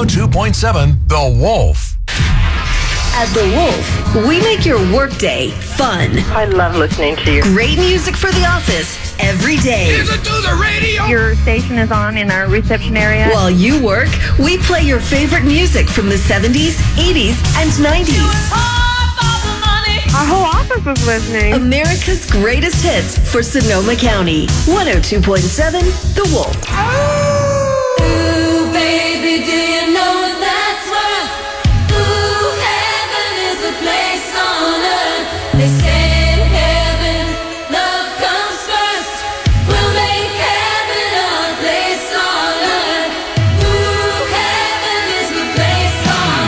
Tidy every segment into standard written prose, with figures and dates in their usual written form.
102.7 The Wolf. At The Wolf, we make your workday fun. I love listening to you. Great music for the office every day. Listen to the radio. Your station is on in our reception area. While you work, we play your favorite music from the 70s, 80s, and 90s. Our whole office is listening. America's greatest hits for Sonoma County. 102.7 The Wolf. Ooh, baby, do you know that's worth? Ooh, heaven is a place on earth. They say in heaven, love comes first. We'll make heaven a place on earth. Ooh, heaven is the place on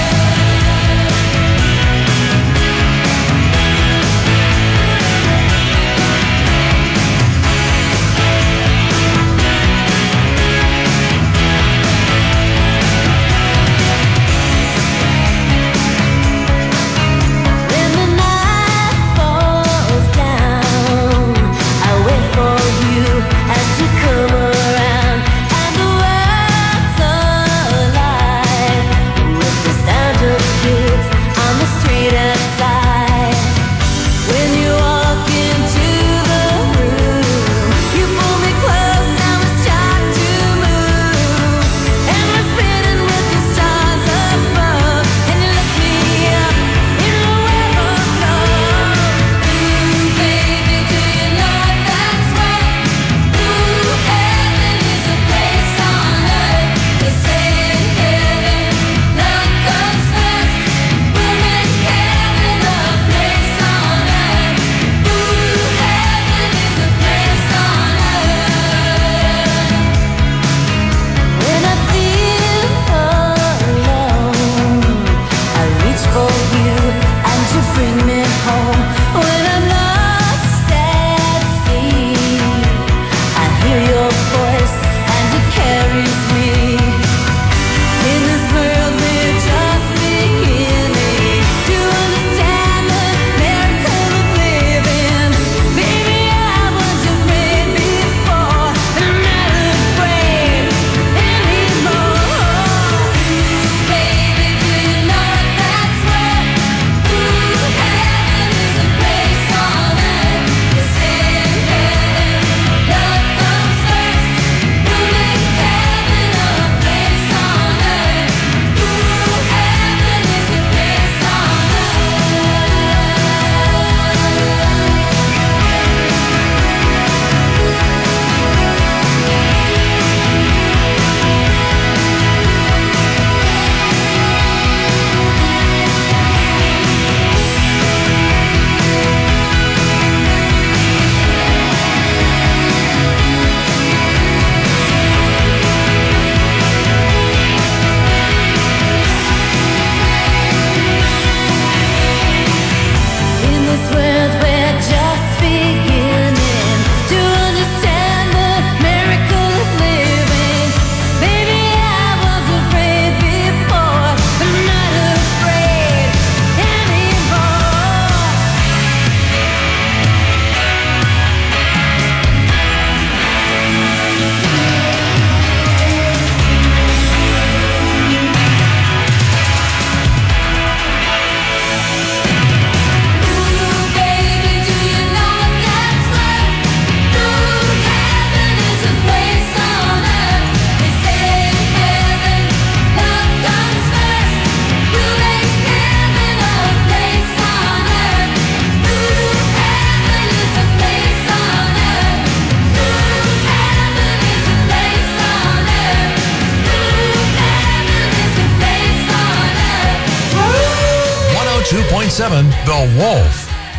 When the night falls down, I wait for you as you come around, and the world's alive with the sound of kids on the street outside. When you walk into the room, you pull me close and we start to move, and we're spinning with the stars above, and you lift me up in a web of love. Ooh, baby, do you know that's right? Ooh, heaven is a place on earth. They say in heaven, love comes first. We'll make heaven a place on earth. Ooh, heaven is a place on earth. When I feel alone, I reach for you and you bring me home. When I'm lost at sea, I hear your voice and it carries me. In this world we're just beginning to understand the miracle of living. Baby, I was afraid before, but I'm not afraid anymore. Baby, do you know that's worth? Ooh, heaven is a place on earth. They say in heaven, love comes first. We'll make heaven a place on earth. Ooh, heaven is a place on In this world we're just beginning to understand the miracle of living. Baby, I was afraid before, but I'm not afraid anymore. Ooh, baby, do you know that's worth? Ooh, heaven is a place on earth. They say in heaven, love comes first. We'll make heaven a place on earth. Ooh, heaven is a place on earth. Ooh, heaven is a place on earth. Ooh, heaven is a place on earth. 102.7 The Wolf.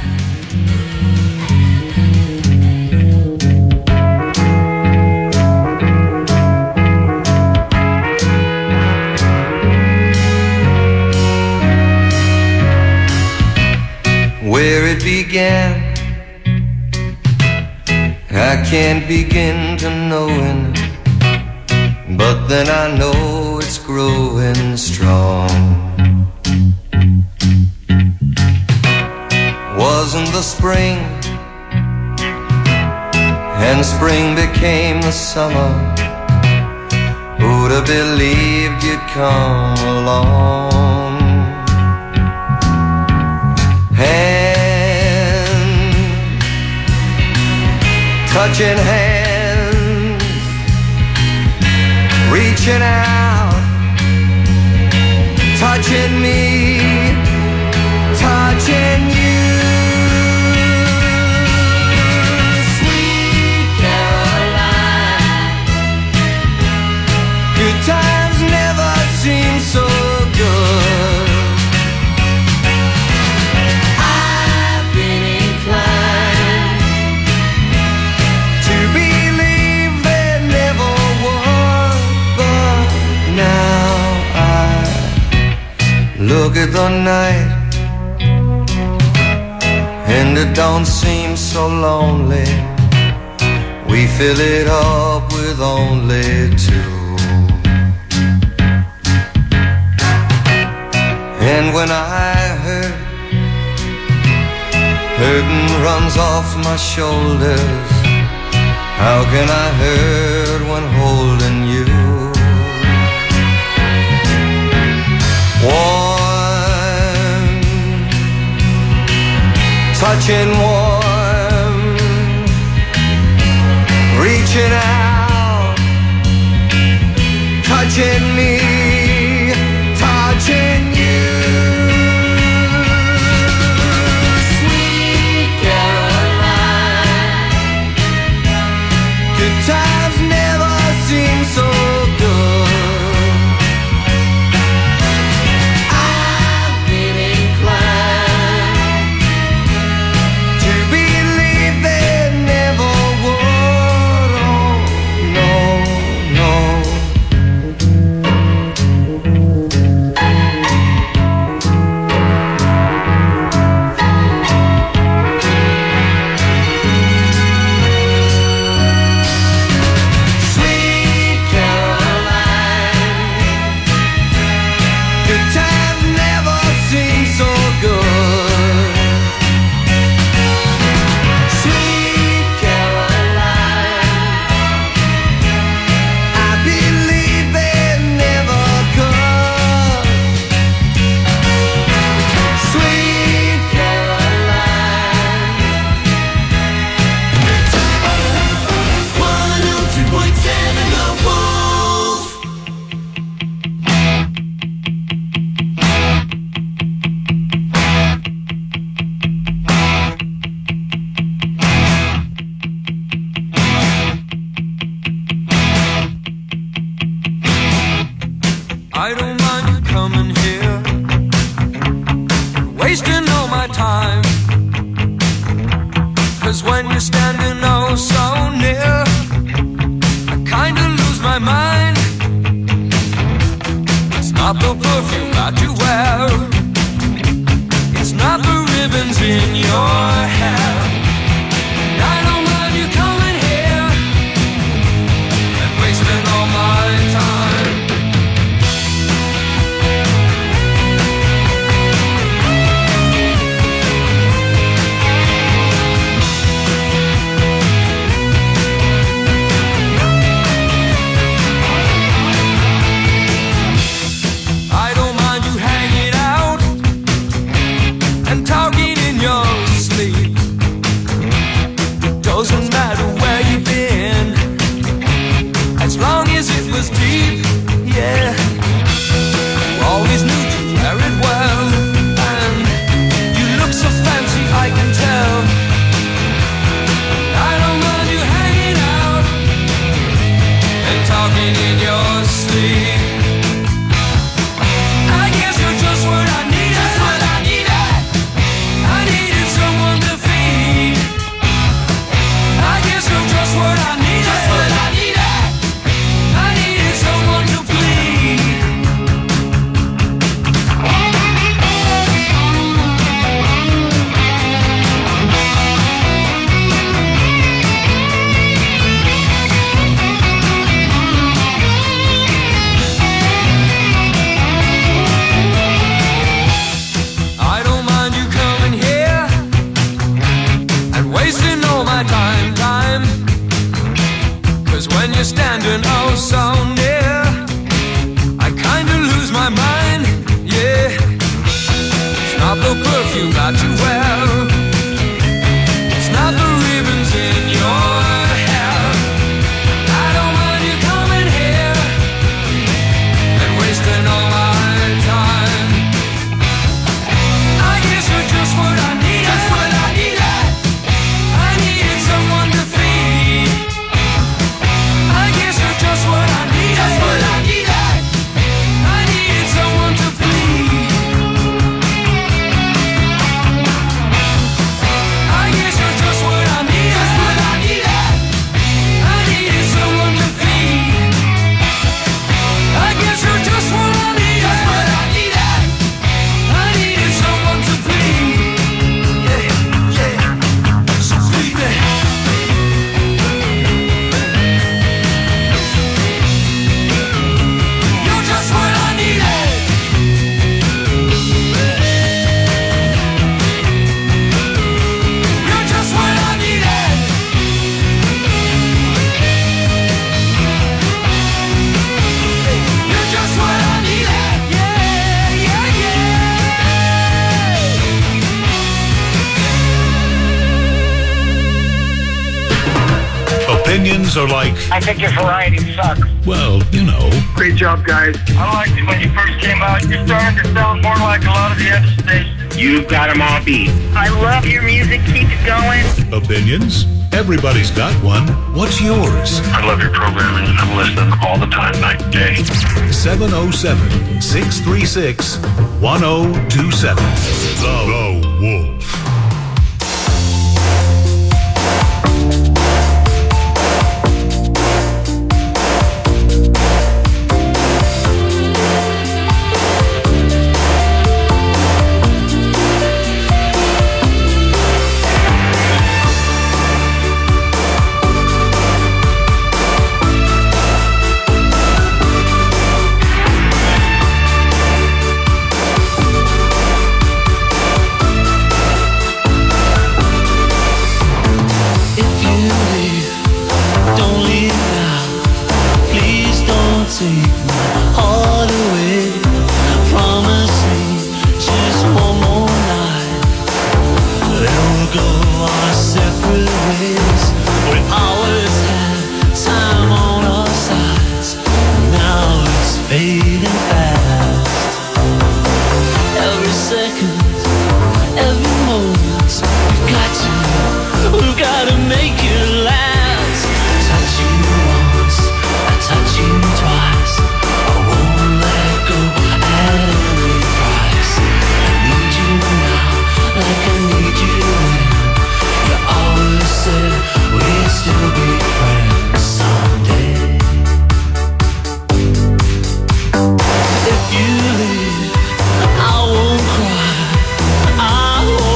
Where it began, I can't begin to knowing, but then I know it's growing strong. Wasn't the spring, and spring became the summer. Who'd would have believed you'd come along. Hand, touching hands, reaching out, touching me, touching you. Sweet Caroline, good times never seem so good. I've been inclined to believe there never was, but now I look at the night and it don't seem so lonely. We fill it up with only two. And when I hurt, hurting runs off my shoulders. How can I hurt when holding you? Warm, touching warm, reaching out, touching me, touching you. Sweet Caroline, good times never seem so good. I've been inclined to believe there never would. Oh, no, no. Sweet Caroline, good times never seem so good. Sweet Caroline, I believe they never could. Sweet Caroline, 102.7 The Wolf. I don't mind you coming here, wasting all my time. 'Cause when you're standing oh so near, I kinda lose my mind. It's not the perfume that you wear, it's not the ribbons in your hair. I don't mind you coming here and wasting all my time. I don't mind you hanging out and talking in your sleep. your perfume that you wear. It's not the ribbons in your hair. I don't mind you coming here and wasting all my time. I guess you're just what I needed. Just what I needed. I needed someone to feed. I guess you're just what I needed. Just what I needed. I needed someone to please. I guess you're just what I needed. Just what I needed. I needed someone to feed. I guess you're just what I needed. Just what I needed. I needed someone to please. Yeah, yeah. So please me. You're just what I needed. You're just what I needed. You're just what I needed. Yeah, yeah, yeah. Opinions are like, I think your variety sucks. well, you know. Great job, guys. I liked it when you first came out. You're starting to sound more like a lot of the other stations. You've got them all beat. I love your music. Keep it going. Opinions? Everybody's got one. What's yours? I love your programming. I'm listening all the time, night and day. 707-636-1027. The Wolf. If you leave, I won't cry. I won't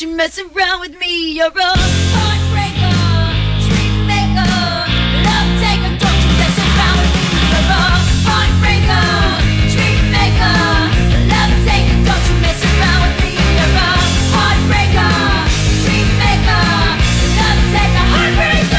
you mess around with me. You're a heartbreaker, dream maker, love taker. Don't you mess around with me. You're a heartbreaker, dream maker, love taker. Don't you mess around with me. You're a heartbreaker, dream maker, love taker, heartbreaker.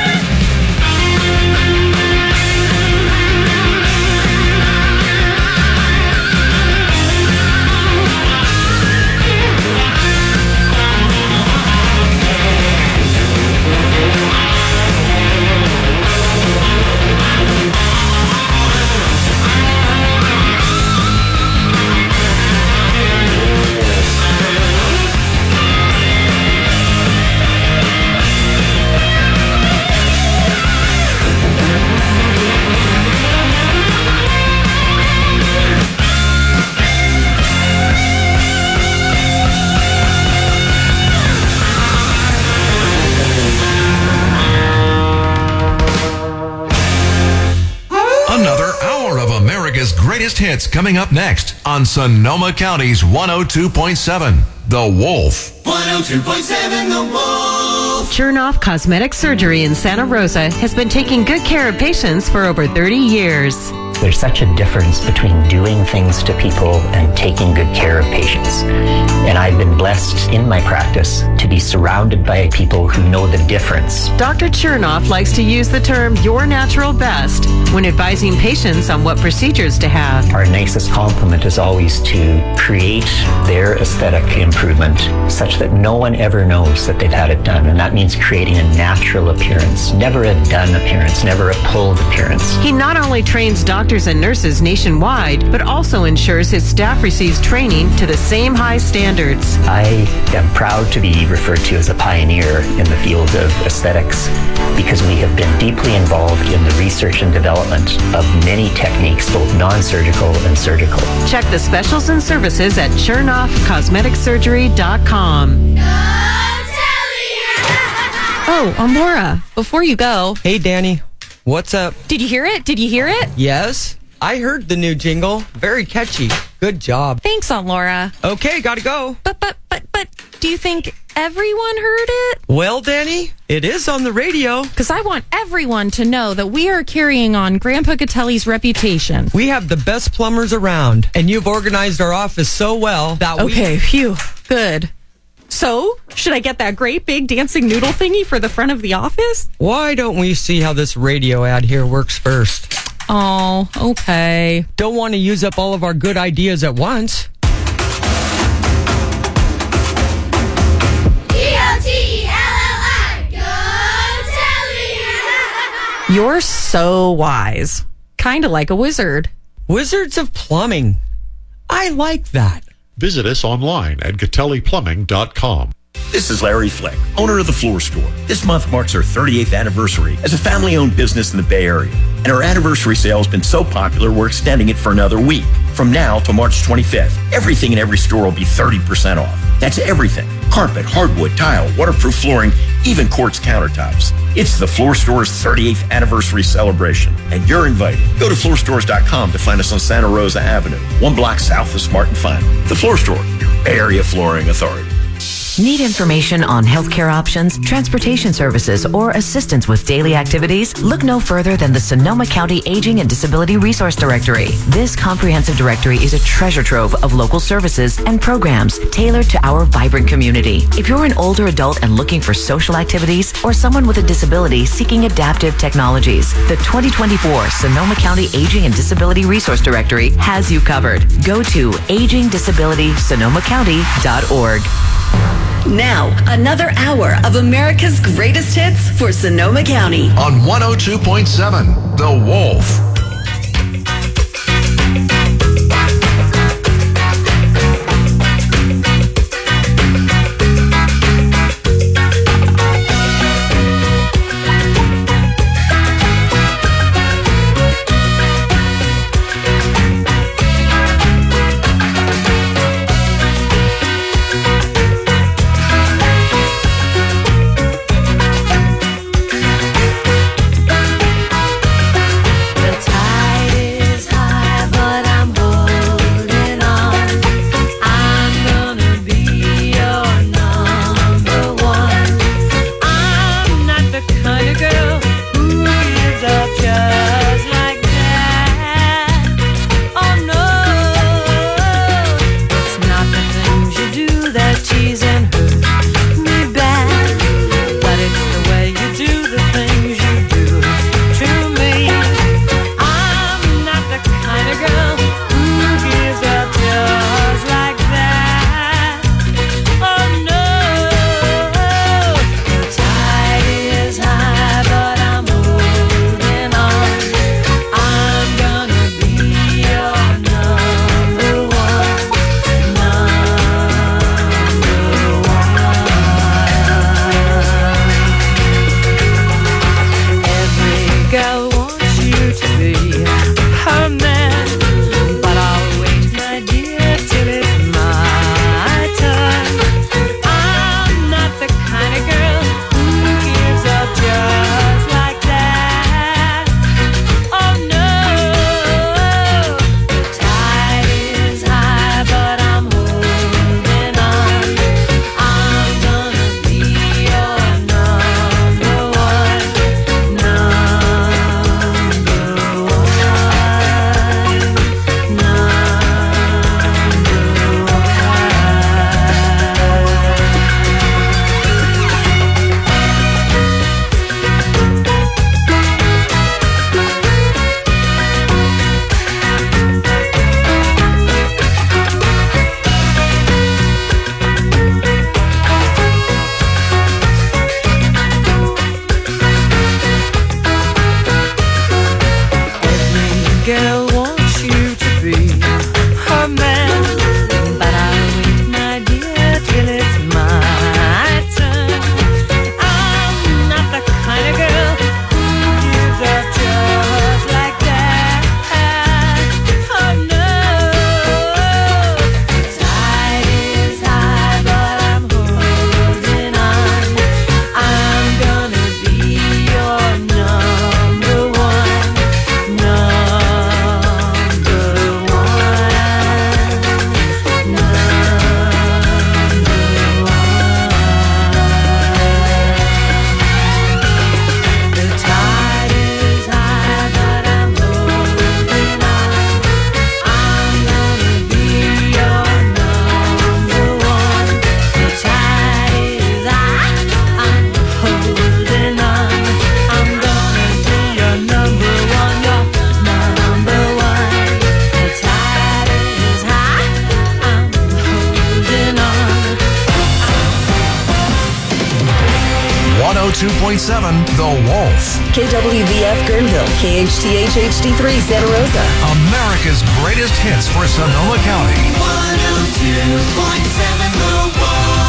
Another hour of America's greatest hits coming up next on Sonoma County's 102.7, The Wolf. 102.7 The Wolf. Chernoff Cosmetic Surgery in Santa Rosa has been taking good care of patients for over 30 years. There's such a difference between doing things to people and taking good care of patients. And I've been blessed in my practice to be surrounded by people who know the difference. Dr. Chernoff likes to use the term your natural best when advising patients on what procedures to have. Our nicest compliment is always to create their aesthetic improvement such that no one ever knows that they've had it done. And that means creating a natural appearance, never a done appearance, never a pulled appearance. He not only trains doctors and nurses nationwide, but also ensures his staff receives training to the same high standards. I am proud to be referred to as a pioneer in the field of aesthetics because we have been deeply involved in the research and development of many techniques, both non-surgical and surgical. Check the specials and services at ChernoffCosmeticSurgery.com. Oh, I'm Laura. Before you go. Hey, Danny. What's up? Did you hear it? Did you hear it? Yes. I heard the new jingle. Very catchy. Good job. Thanks, Aunt Laura. Okay, gotta go. But, do you think everyone heard it? Well, Danny, it is on the radio. Because I want everyone to know that we are carrying on Grandpa Catelli's reputation. We have the best plumbers around, and you've organized our office so well that Okay, phew. Good. So, should I get that great big dancing noodle thingy for the front of the office? Why don't we see how this radio ad here works first? Oh, okay. Don't want to use up all of our good ideas at once. D-O-T-E-L-L-I, go Telly! You're so wise. Kind of like a wizard. Wizards of Plumbing. I like that. Visit us online at GatelliPlumbing.com. This is Larry Fleck, owner of The Floor Store. This month marks our 38th anniversary as a family-owned business in the Bay Area. And our anniversary sale has been so popular, we're extending it for another week. From now to March 25th, everything in every store will be 30% off. That's everything. Carpet, hardwood, tile, waterproof flooring, even quartz countertops. It's The Floor Store's 38th anniversary celebration, and you're invited. Go to floorstores.com to find us on Santa Rosa Avenue, 1 block south of Smart and Final. The Floor Store, your Bay Area flooring authority. Need information on healthcare options, transportation services, or assistance with daily activities? Look no further than the Sonoma County Aging and Disability Resource Directory. This comprehensive directory is a treasure trove of local services and programs tailored to our vibrant community. If you're an older adult and looking for social activities, or someone with a disability seeking adaptive technologies, the 2024 Sonoma County Aging and Disability Resource Directory has you covered. Go to agingdisabilitysonomacounty.org. Now, another hour of America's greatest hits for Sonoma County. On 102.7, The Wolf. 102.7 The Wolf. KWVF Guerneville, KHTH HD3 Santa Rosa. America's greatest hits for Sonoma County. 102.7 The Wolf.